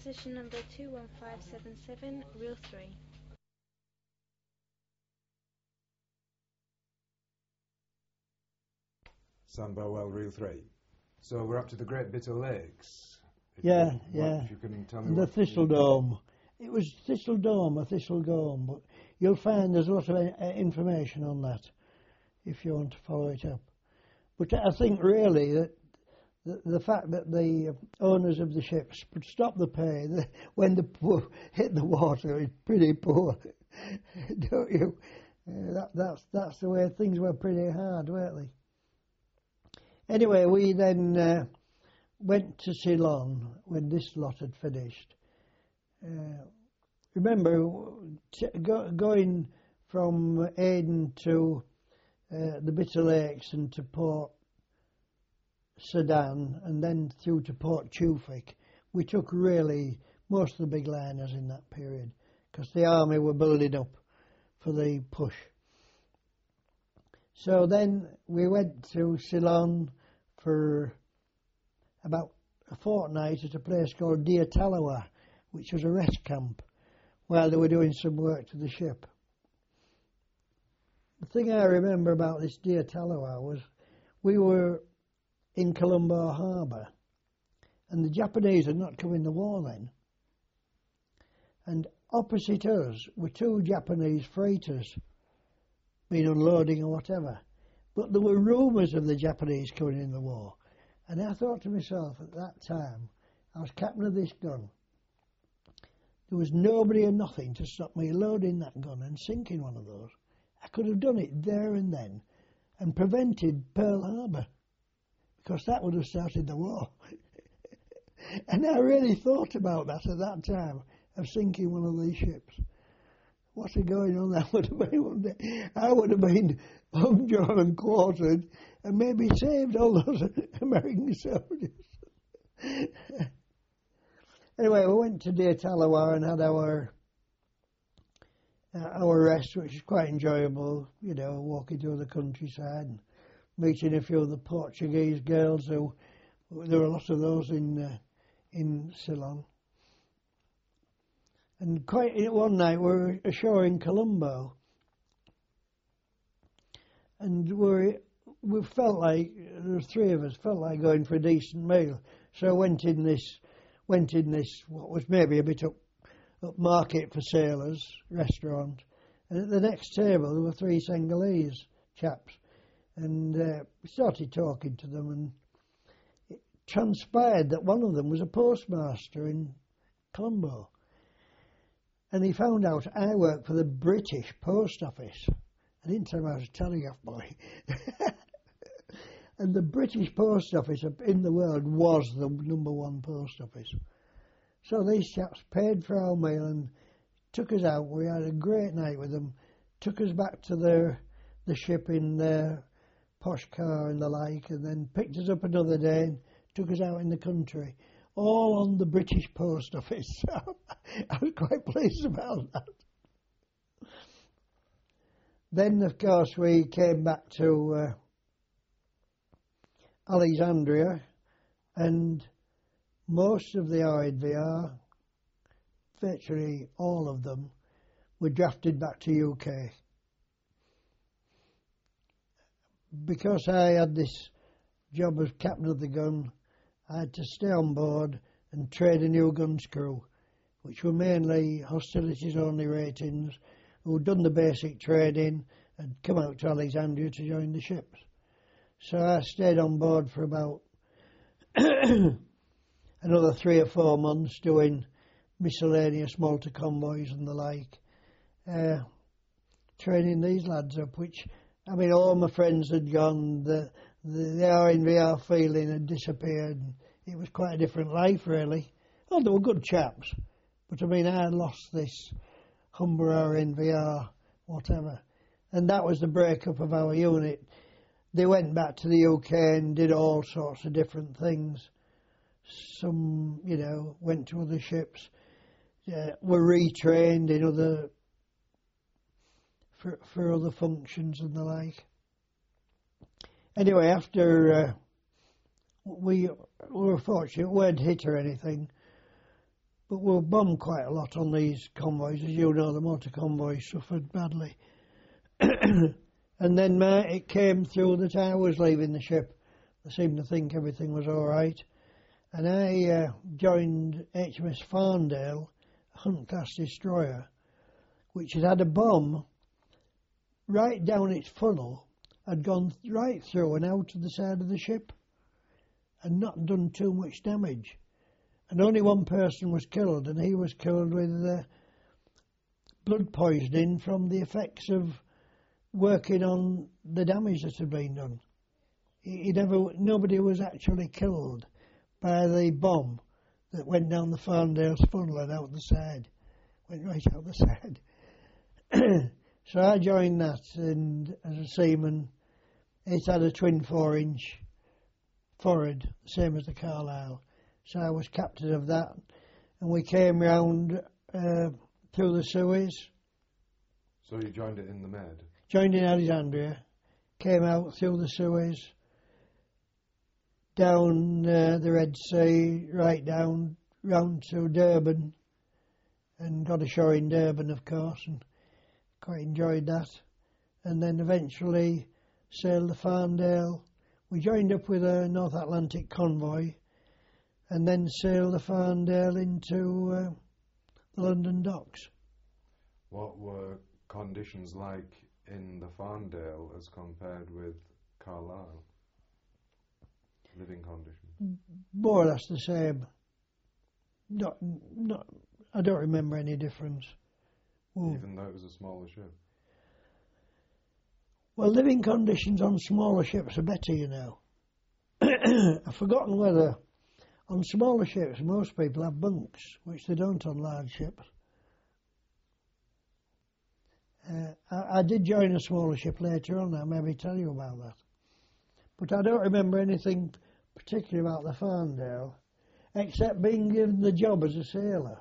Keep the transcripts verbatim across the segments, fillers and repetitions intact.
Position number two one five seven seven, reel three. Sam Burwell, reel three. So we're up to the Great Bitter Lakes. If Yeah, you, yeah. What, if you can tell me And the what Thistledome. It was Thistledome or Thistlegome, but you'll find there's a lot of uh, information on that if you want to follow it up. But I think really that the, the fact that the owners of the ships would stop the pay the, when the poor hit the water is pretty poor, don't you? Uh, that, that's that's the way things were pretty hard, weren't they? Anyway, we then uh, went to Ceylon when this lot had finished. Uh, remember, t- go, going from Aden to uh, the Bitter Lakes and to Port Sudan and then through to Port Tewfik, we took really most of the big liners in that period because the army were building up for the push. So then we went to Ceylon for about a fortnight at a place called Deir Talawa, which was a rest camp, while they were doing some work to the ship. The thing I remember about this Deir Talawa was we were in Colombo Harbour, and the Japanese had not come in the war then. And opposite us were two Japanese freighters been unloading or whatever. But there were rumours of the Japanese coming in the war. And I thought to myself at that time, I was captain of this gun. There was nobody or nothing to stop me loading that gun and sinking one of those. I could have done it there and then and prevented Pearl Harbor, because that would have started the war. And I really thought about that at that time, of sinking one of these ships. What's going on? That would have been one day. I would have been hung, drawn and quartered and maybe saved all those American soldiers. Anyway, we went to Deir Talawa and had our uh, our rest, which was quite enjoyable, you know, walking through the countryside and meeting a few of the Portuguese girls. Who, there were a lot of those in uh, in Ceylon. And quite one night we were ashore in Colombo, and we we felt like there were three of us felt like going for a decent meal. So I went in this went in this what was maybe a bit up up market for sailors restaurant, and at the next table there were three Senegalese chaps, and uh, we started talking to them, and it transpired that one of them was a postmaster in Colombo. And he found out I worked for the British Post Office. I didn't tell him I was a telegraph boy. And the British Post Office in the world was the number one post office. So these chaps paid for our meal and took us out. We had a great night with them. Took us back to their the ship in their posh car and the like, and then picked us up another day and took us out in the country. All on the British Post Office. So I was quite pleased about that. Then, of course, we came back to uh, Alexandria, and most of the R N V R, virtually all of them, were drafted back to U K. Because I had this job as captain of the gun, I had to stay on board and train a new gun crew, which were mainly hostilities only ratings, who'd done the basic training and come out to Alexandria to join the ships. So I stayed on board for about another three or four months doing miscellaneous Malta convoys and the like, uh, training these lads up, which, I mean, all my friends had gone, the The, the R N V R feeling had disappeared. It was quite a different life, really. Oh, they were good chaps. But, I mean, I had lost this Humber R N V R, whatever. And that was the breakup of our unit. They went back to the U K and did all sorts of different things. Some, you know, went to other ships, uh, were retrained in other, for, for other functions and the like. Anyway, after uh, we, we were fortunate, we weren't hit or anything, but we were bombed quite a lot on these convoys. As you know, the motor convoys suffered badly. And then uh, it came through that I was leaving the ship. They seemed to think everything was all right. And I uh, joined H M S Farndale, a Hunt-class destroyer, which had had a bomb right down its funnel, had gone right through and out to the side of the ship, and not done too much damage. And only one person was killed, and he was killed with uh, blood poisoning from the effects of working on the damage that had been done. He, he never, nobody was actually killed by the bomb that went down the Farndale's funnel and out the side. Went right out the side. So I joined that, and as a seaman, it had a twin four-inch forward, same as the Carlisle. So I was captain of that, and we came round uh, through the Suez. So you joined it in the Med? Joined in Alexandria, came out through the Suez, down uh, the Red Sea, right down round to Durban, and got ashore in Durban, of course, and quite enjoyed that. And then eventually sailed the Farndale. We joined up with a North Atlantic convoy, and then sailed the Farndale into uh, the London docks. What were conditions like in the Farndale as compared with Carlisle? Living conditions? More or less the same. Not, not, I don't remember any difference. Ooh. Even though it was a smaller ship? Well, living conditions on smaller ships are better, you know. I've forgotten whether on smaller ships most people have bunks, which they don't on large ships. Uh, I, I did join a smaller ship later on, I'll maybe tell you about that. But I don't remember anything particular about the Farndale, except being given the job as a sailor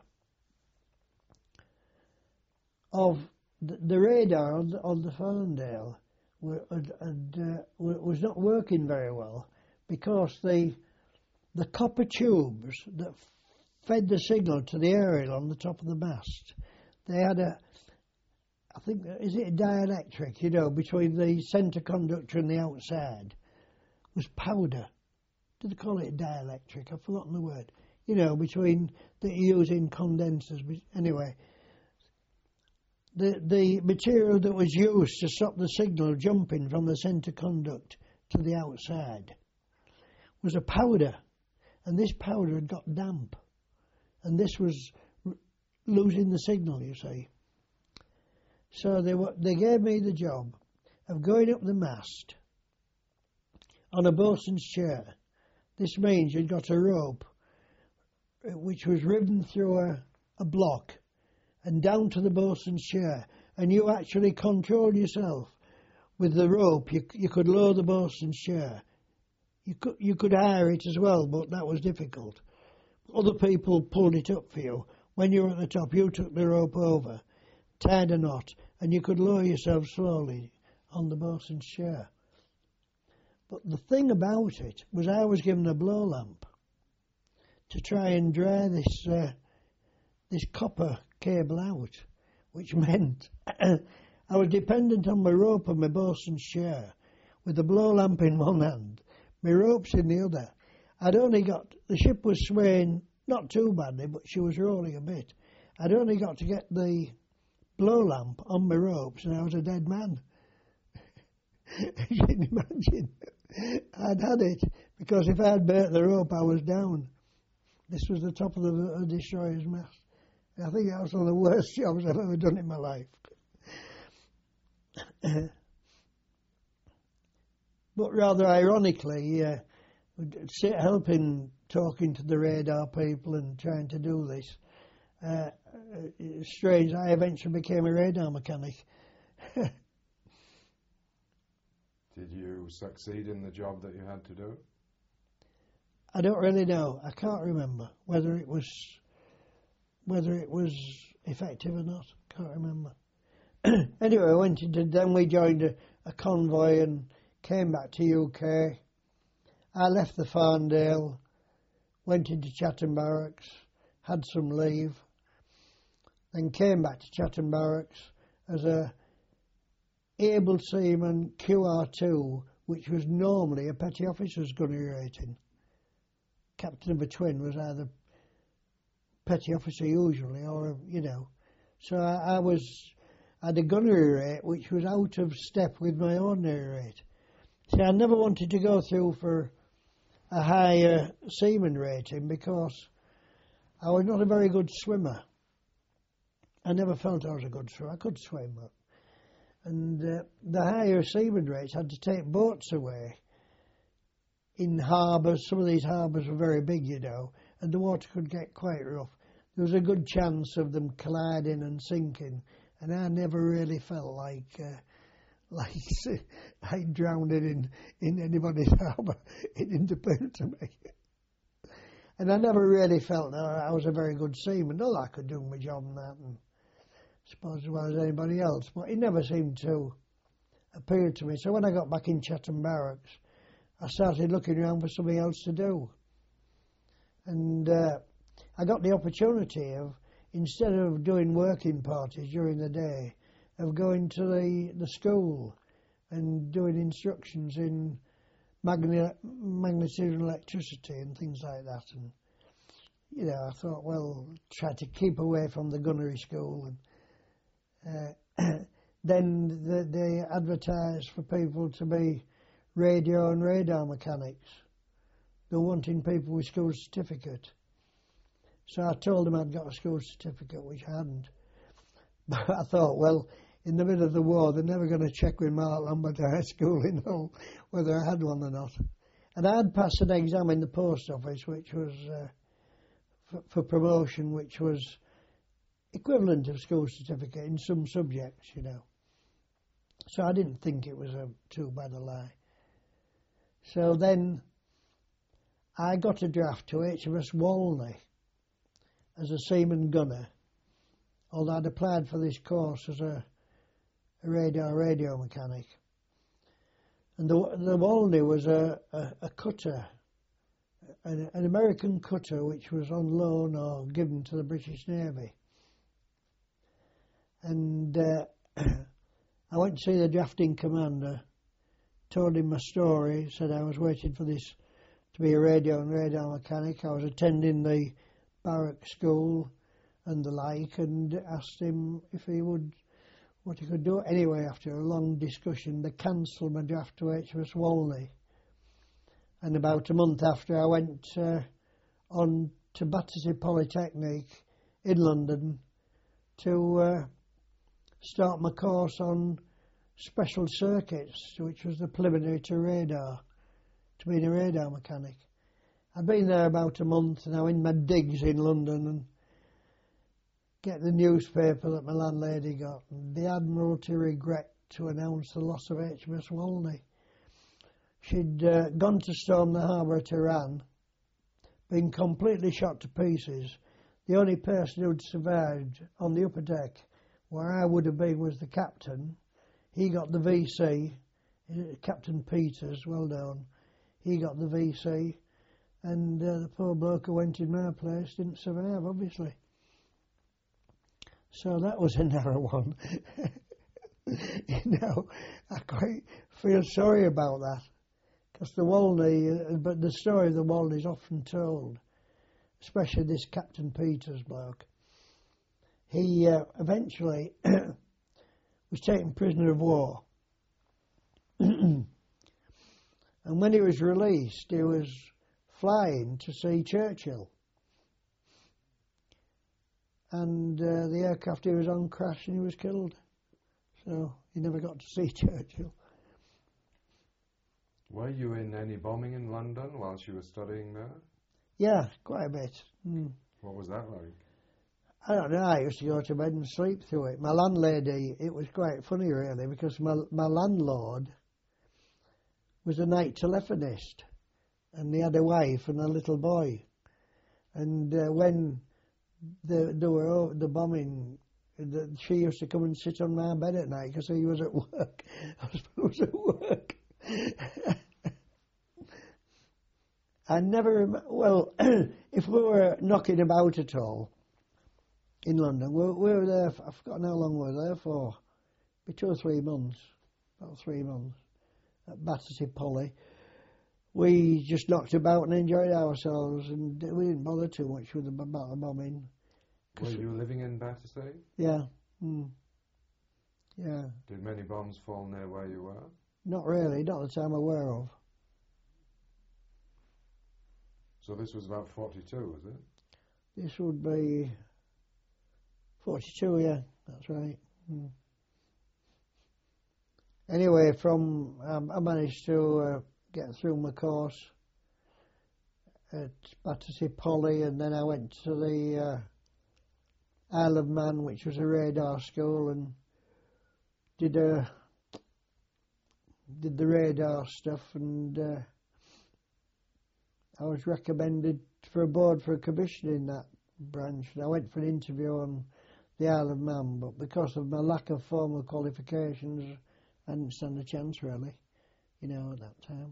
of the, the radar on the, on the Farndale were, had, had, uh, was not working very well, because the the copper tubes that fed the signal to the aerial on the top of the mast, they had a, I think, is it a dielectric, you know, between the centre conductor and the outside, was powder. Did they call it dielectric? I've forgotten the word. You know, between that you use in condensers. Anyway, the the material that was used to stop the signal jumping from the centre conduct to the outside was a powder, and this powder had got damp, and this was r- losing the signal, you see. So they were, they gave me the job of going up the mast on a boatswain's chair. This means you'd got a rope which was riven through a, a block and down to the boatswain's chair, and you actually controlled yourself with the rope. You, you could lower the boatswain's chair. You could you could hire it as well, but that was difficult. Other people pulled it up for you. When you were at the top, you took the rope over, tied a knot, and you could lower yourself slowly on the boatswain's chair. But the thing about it was I was given a blow lamp to try and dry this uh, this copper cable out, which meant I was dependent on my rope and my boatswain's chair, with the blow lamp in one hand, my ropes in the other. I'd only got, the ship was swaying not too badly, but she was rolling a bit. I'd only got to get the blow lamp on my ropes, and I was a dead man. You can imagine. I'd had it, because if I had burnt the rope, I was down. This was the top of the, the destroyer's mast. I think that was one of the worst jobs I've ever done in my life. But rather ironically, uh, helping talking to the radar people and trying to do this, uh, it's strange, I eventually became a radar mechanic. Did you succeed in the job that you had to do? I don't really know. I can't remember whether it was whether it was effective or not. Can't remember. Anyway, I went into, then we joined a, a convoy and came back to U K. I left the Farndale, went into Chatham Barracks, had some leave, then came back to Chatham Barracks as a able seaman Q R two, which was normally a petty officer's gunnery rating. Captain of a twin was either petty officer usually, or, you know. So I, I was, I had a gunnery rate which was out of step with my ordinary rate. See, I never wanted to go through for a higher seaman rating because I was not a very good swimmer. I never felt I was a good swimmer. I could swim, but and uh, the higher seaman rates had to take boats away in harbours. Some of these harbours were very big, you know, and the water could get quite rough. There was a good chance of them colliding and sinking, and I never really felt like uh, like I drowned in in anybody's harbour. It didn't appeal to me. And I never really felt that I was a very good seaman. All I could do my job and that, and I suppose as well as anybody else. But it never seemed to appeal to me. So when I got back in Chatham Barracks, I started looking around for something else to do. And uh, I got the opportunity of, instead of doing working parties during the day, of going to the, the school and doing instructions in Magnet, magnetism and electricity and things like that. And, you know, I thought, well, try to keep away from the gunnery school. And uh, then the, they advertised for people to be radio and radar mechanics. They were wanting people with school certificate. So I told them I'd got a school certificate, which I hadn't. But I thought, well, in the middle of the war, they're never going to check with Mark Lambert High School, you know, whether I had one or not. And I had passed an exam in the post office, which was uh, for, for promotion, which was equivalent of school certificate in some subjects, you know. So I didn't think it was a, too bad a lie. So then I got a draft to H M S Walney as a seaman gunner, although I'd applied for this course as a a radar radio mechanic. And the, the Walney was a, a, a cutter, an, an American cutter which was on loan or given to the British Navy. And uh, I went to see the drafting commander, told him my story, said I was waiting for this to be a radio and radar mechanic. I was attending the barrack school and the like, and asked him if he would what he could do. Anyway, after a long discussion, they cancelled my draft to H M S Walney. And about a month after, I went uh, on to Battersea Polytechnic in London to uh, start my course on special circuits, which was the preliminary to radar, to being a radar mechanic. I'd been there about a month now in my digs in London, and get the newspaper that my landlady got, and the Admiralty regret to announce the loss of H M S Walney. She'd uh, gone to storm the harbour at Iran, been completely shot to pieces. The only person who'd survived on the upper deck, where I would have been, was the captain. He got the V C, Captain Peters, well known. He got the V C, and uh, the poor bloke who went in my place didn't survive, obviously. So that was a narrow one. You know, I quite feel sorry about that, because the Walney, uh, but the story of the Walney is often told, especially this Captain Peters bloke. He uh, eventually was taken prisoner of war. And when he was released, he was flying to see Churchill. And uh, the aircraft he was on crashed and he was killed. So he never got to see Churchill. Were you in any bombing in London whilst you were studying there? Yeah, quite a bit. Mm. What was that like? I don't know, I used to go to bed and sleep through it. My landlady, it was quite funny really, because my, my landlord was a night telephonist, and he had a wife and a little boy. And uh, when the, there were the bombing, the, she used to come and sit on my bed at night because he was at work. Husband was at work. I never, rem- well, if we were knocking about at all in London, we, we were there, for, I've forgotten how long we were there for, be two or three months, about three months, at Battersea Poly. We just knocked about and enjoyed ourselves, and we didn't bother too much with the, about the bombing. Were you living in Battersea? Yeah, mm, yeah. Did many bombs fall near where you were? Not really, not that I'm aware of. So this was about forty-two, was it? This would be forty-two, yeah, that's right. Mm. Anyway, from um, I managed to uh, get through my course at Battersea Poly, and then I went to the uh, Isle of Man, which was a radar school, and did a did the radar stuff, and uh, I was recommended for a board for a commission in that branch, and I went for an interview on the Isle of Man, but because of my lack of formal qualifications, I didn't stand a chance really, you know, at that time.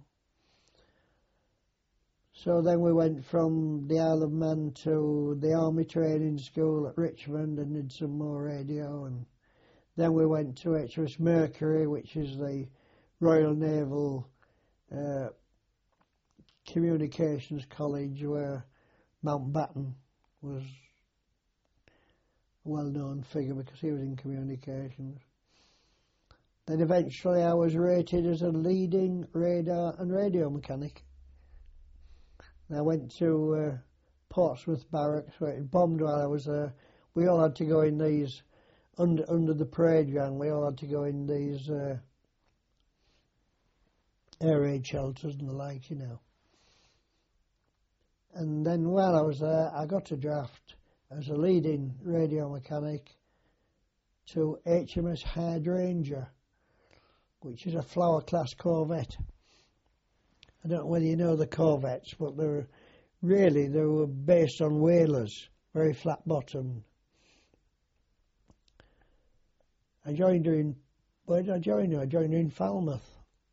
So then we went from the Isle of Man to the Army Training School at Richmond and did some more radio, and then we went to H M S Mercury, which is the Royal Naval uh, Communications College, where Mountbatten was a well-known figure because he was in communications. Then eventually I was rated as a leading radar and radio mechanic. And I went to uh, Portsmouth Barracks, where it bombed while I was there. We all had to go in these, under under the parade ground, we all had to go in these uh, air raid shelters and the like, you know. And then while I was there, I got a draft as a leading radio mechanic to H M S Hydrangea, which is a Flower class corvette. I don't know whether you know the corvettes, but they were really they were based on whalers, very flat bottomed. I joined her in where did I join her? I joined her in Falmouth,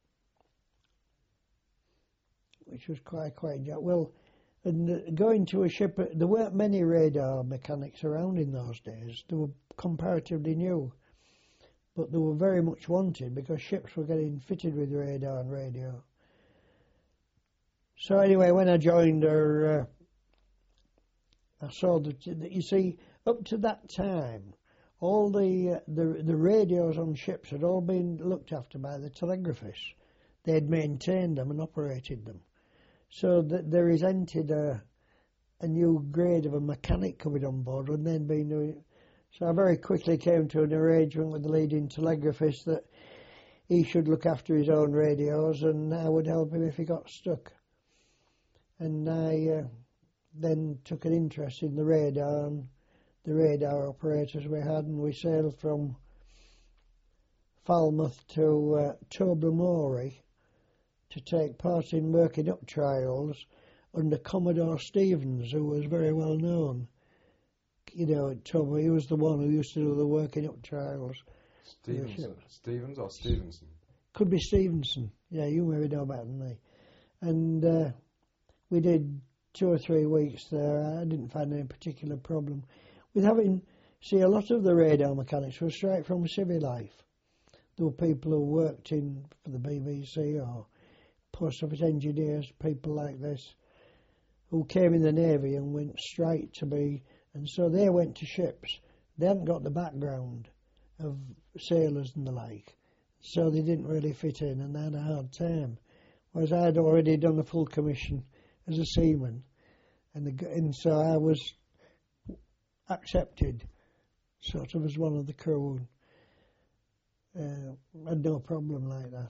which was quite quite well. And going to a ship, there weren't many radar mechanics around in those days. They were comparatively new, but they were very much wanted because ships were getting fitted with radar and radio. So anyway, when I joined her, uh, I saw that, that, you see, up to that time, all the, uh, the the radios on ships had all been looked after by the telegraphists. They had maintained them and operated them. So that they resented a, a new grade of a mechanic coming on board when they'd been doing it. So I very quickly came to an arrangement with the leading telegraphist that he should look after his own radios and I would help him if he got stuck. And I uh, then took an interest in the radar and the radar operators we had, and we sailed from Falmouth to uh, Tobermory to take part in working up trials under Commodore Stevens, who was very well known. You know, at Tober, he was the one who used to do the working up trials. Stevenson. Stevens or Stevenson? Could be Stevenson. Yeah, you maybe know better than me. And uh, we did two or three weeks there. I didn't find any particular problem with having. See, a lot of the radar mechanics were straight from civil life. There were people who worked in for the B B C or post office engineers, people like this, who came in the Navy and went straight to be, and so they went to ships. They hadn't got the background of sailors and the like, so they didn't really fit in and they had a hard time. Whereas I had already done a full commission as a seaman, and, the, and so I was accepted sort of as one of the crew. Uh, had no problem like that.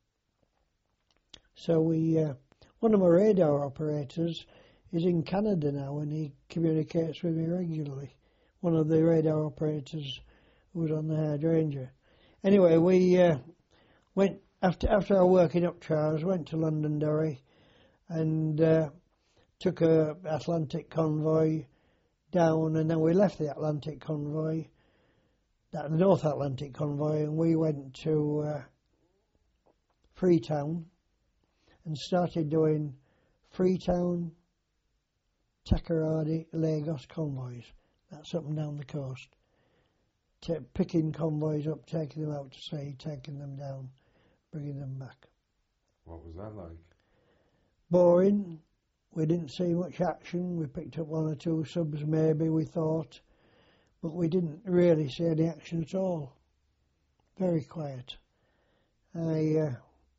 So we, uh, one of my radar operators is in Canada now and he communicates with me regularly. One of the radar operators who was on the Hydrangea. Anyway, we uh, went, after after our working up trials, went to Londonderry and uh, took a Atlantic convoy down, and then we left the Atlantic convoy, that the North Atlantic convoy, and we went to uh, Freetown and started doing Freetown, Takoradi, Lagos convoys. That's up and down the coast. Ta picking convoys up, taking them out to sea, taking them down, bringing them back. What was that like? Boring. We didn't see much action. We picked up one or two subs maybe, we thought. But we didn't really see any action at all. Very quiet. I, uh,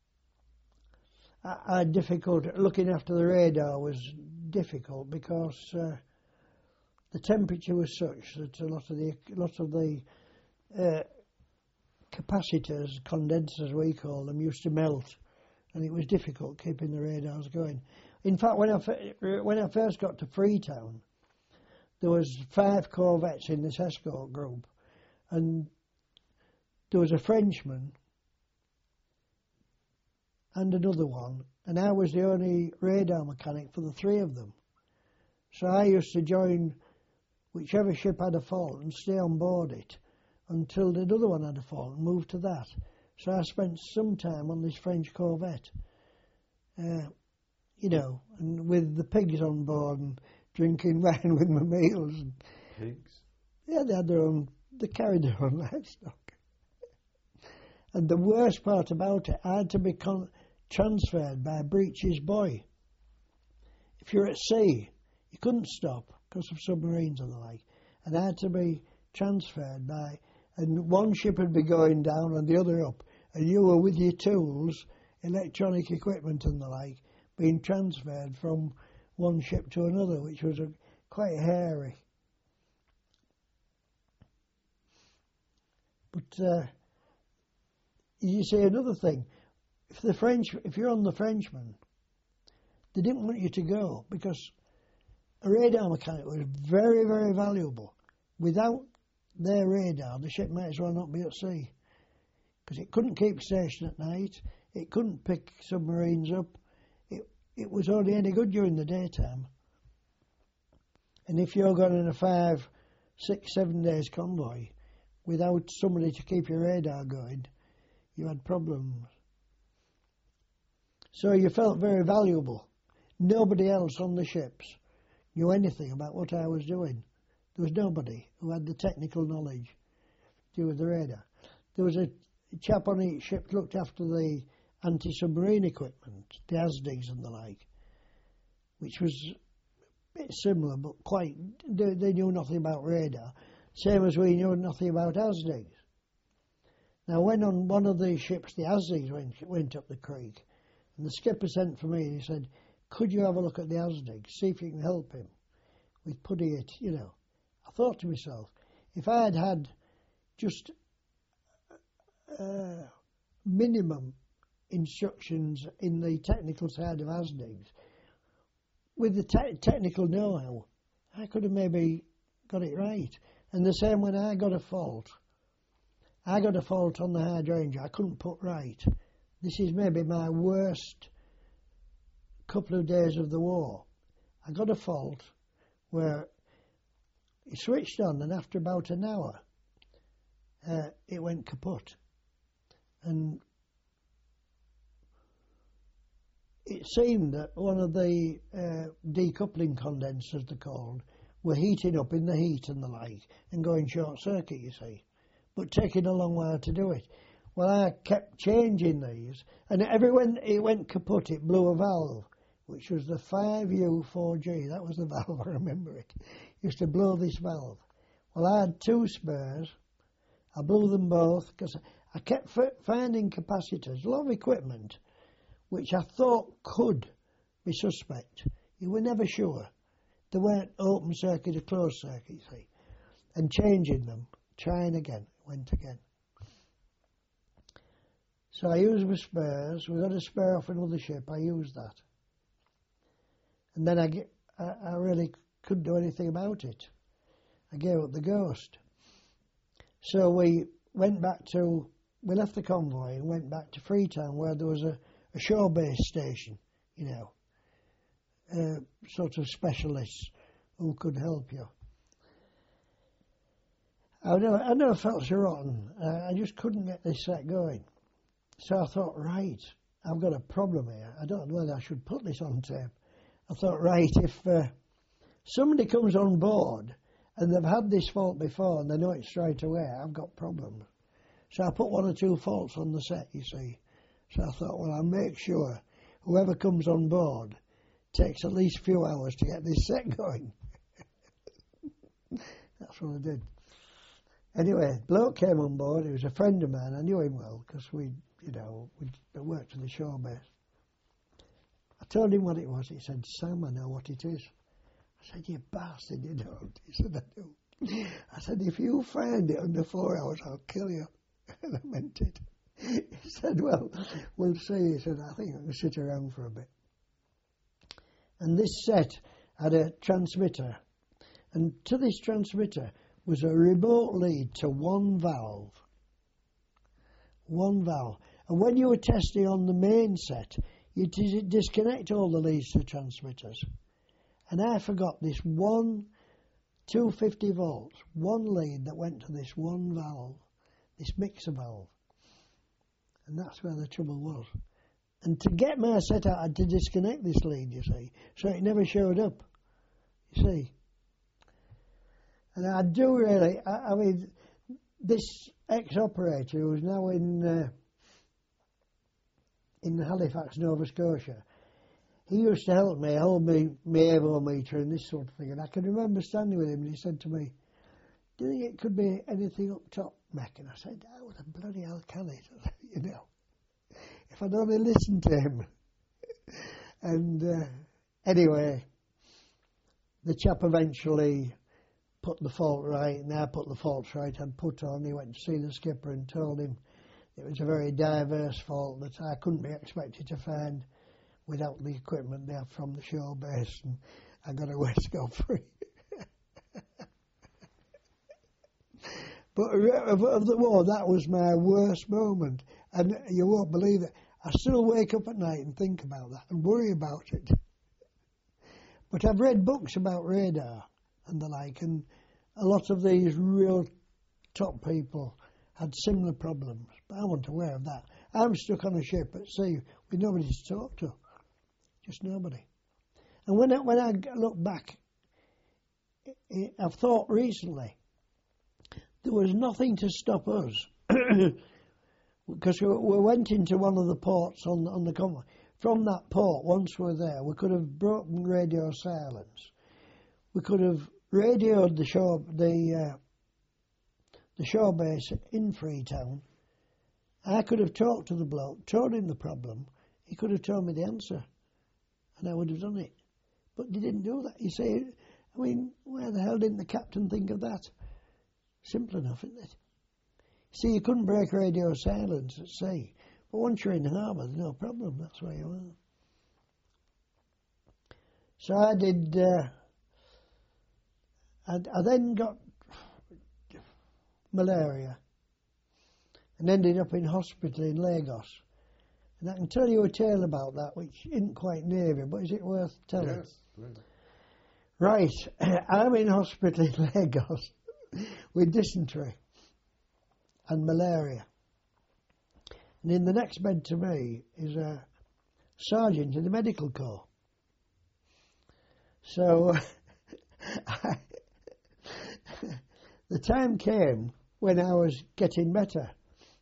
I, I had difficult, looking after the radar was difficult because uh, the temperature was such that a lot of the, a lot of the uh, capacitors, condensers we call them, used to melt. And it was difficult keeping the radars going. In fact, when I, when I first got to Freetown, there was five corvettes in this escort group, and there was a Frenchman and another one, and I was the only radar mechanic for the three of them. So I used to join whichever ship had a fault and stay on board it until the other one had a fault and move to that. So I spent some time on this French corvette, uh, you know, and with the pigs on board and drinking wine with my meals. And, Pigs? yeah, they had their own, they carried their own livestock. And the worst part about it, I had to be con transferred by a breeches buoy. If you're at sea, you couldn't stop because of submarines and the like. And I had to be transferred by, and one ship would be going down and the other up. And you were with your tools, electronic equipment and the like, being transferred from one ship to another, which was a, quite hairy. But uh, you say another thing. If the French, if you're on the Frenchman, they didn't want you to go because a radar mechanic was very, very valuable. Without their radar, the ship might as well not be at sea because it couldn't keep station at night. It couldn't pick submarines up. It it was only any good during the daytime. And if you're going in a five, six, seven days convoy without somebody to keep your radar going, you had problems. So you felt very valuable. Nobody else on the ships knew anything about what I was doing. There was nobody who had the technical knowledge to do with the radar. There was a chap on each ship that looked after the anti-submarine equipment, the A S D Gs and the like, which was a bit similar, but quite, they, they knew nothing about radar, same as we knew nothing about A S D Gs. Now, when on one of these ships, the A S D Gs went, went up the creek, and the skipper sent for me and he said, could you have a look at the A S D G, see if you can help him with putting it, you know. I thought to myself, if I had had just uh, minimum instructions in the technical side of A S D Gs, with the te technical know-how, I could have maybe got it right. And the same when I got a fault. I got a fault on the hydrangea I couldn't put right. This is maybe my worst couple of days of the war. I got a fault where it switched on, and after about an hour uh, it went kaput, and it seemed that one of the uh, decoupling condensers, they're called, were heating up in the heat and the like and going short circuit, you see, but taking a long while to do it. Well, I kept changing these, and every when it went kaput, it blew a valve, which was the five U four G. That was the valve, I remember it. Used to blow this valve. Well, I had two spares. I blew them both because I kept f finding capacitors, a lot of equipment, which I thought could be suspect. You were never sure. They weren't open circuit or closed circuit, you see. And changing them, trying again, went again. So I used my spares. We got a spare off another ship. I used that. And then I, get, I, I really couldn't do anything about it. I gave up the ghost. So we went back to, we left the convoy and went back to Freetown, where there was a, a shore-based station, you know, uh, sort of specialists who could help you. I never, I never felt so rotten. Uh, I just couldn't get this set going. So I thought, right, I've got a problem here. I don't know whether I should put this on tape. I thought, right, if uh, somebody comes on board and they've had this fault before and they know it straight away, I've got problems. So I put one or two faults on the set, you see. So I thought, well, I'll make sure whoever comes on board takes at least a few hours to get this set going. That's what I did. Anyway, bloke came on board. He was a friend of mine. I knew him well because we, you know, we worked at the shore base. I told him what it was. He said, Sam, I know what it is. I said, you bastard, you don't. He said, I do. I said, if you find it under four hours, I'll kill you. And I meant it. He said, well, we'll see. He said, I think I can sit around for a bit. And this set had a transmitter. And to this transmitter was a remote lead to one valve. One valve. And when you were testing on the main set, you dis- disconnect all the leads to transmitters. And I forgot this one two hundred fifty volts, one lead that went to this one valve, this mixer valve. And that's where the trouble was. And to get my set out, I had to disconnect this lead, you see, so it never showed up, you see. And I do really, I, I mean, this ex-operator who's now in uh, in Halifax, Nova Scotia, he used to help me, hold me, my avometer and this sort of thing. And I can remember standing with him and he said to me, do you think it could be anything up top, Mac? And I said, oh, the bloody hell can it? You know, if I'd only listened to him. And uh, anyway, the chap eventually put the fault right, and I put the faults right and put on. He went to see the skipper and told him it was a very diverse fault that I couldn't be expected to find without the equipment there from the shore base, and I got away scot-free. But of, of the war, that was my worst moment, and you won't believe it. I still wake up at night and think about that and worry about it. But I've read books about radar and the like, and a lot of these real top people had similar problems, but I wasn't aware of that. I'm stuck on a ship at sea with nobody to talk to, just nobody. And when I, when I look back, I've thought recently, there was nothing to stop us, because we, we went into one of the ports on, on the convoy. From that port, once we were there, we could have broken radio silence. We could have radioed the shore, the uh, the shore base in Freetown. I could have talked to the bloke, told him the problem. He could have told me the answer, and I would have done it. But he didn't do that. You say, I mean, where the hell didn't the captain think of that? Simple enough, isn't it? See, you couldn't break radio silence at sea, but once you're in harbour, there's no problem. That's where you are. So I did. Uh, I, I then got malaria and ended up in hospital in Lagos. And I can tell you a tale about that, which isn't quite Navy, but is it worth telling? Yes, please. Right, I'm in hospital in Lagos with dysentery and malaria. And in the next bed to me is a sergeant in the medical corps. So I, the time came when I was getting better.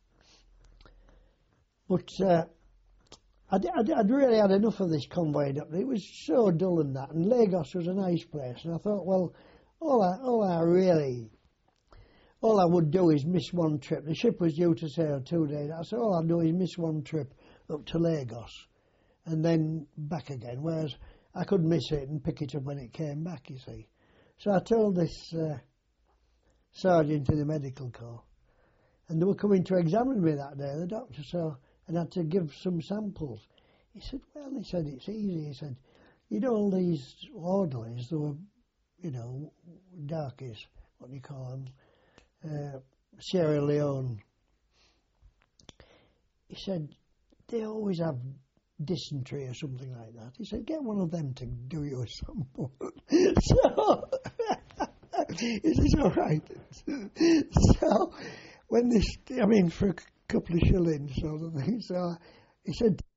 But uh, I'd, I'd, I'd really had enough of this convoy up there. It was so dull and that, and Lagos was a nice place. And I thought, well, all I, all I really, all I would do is miss one trip. The ship was due to sail two days. I said, all I'd do is miss one trip up to Lagos and then back again, whereas I could miss it and pick it up when it came back, you see. So I told this uh, sergeant in the medical corps, and they were coming to examine me that day, the doctor, so, and had to give some samples. He said, well, he said, it's easy. He said, you know, all these orderlies, they were, you know, darkies, what do you call them, uh, Sierra Leone. He said, they always have dysentery or something like that. He said, get one of them to do you a sample. So, he says, all right. So, when this, I mean, for a couple of shillings sort of thing, so he said,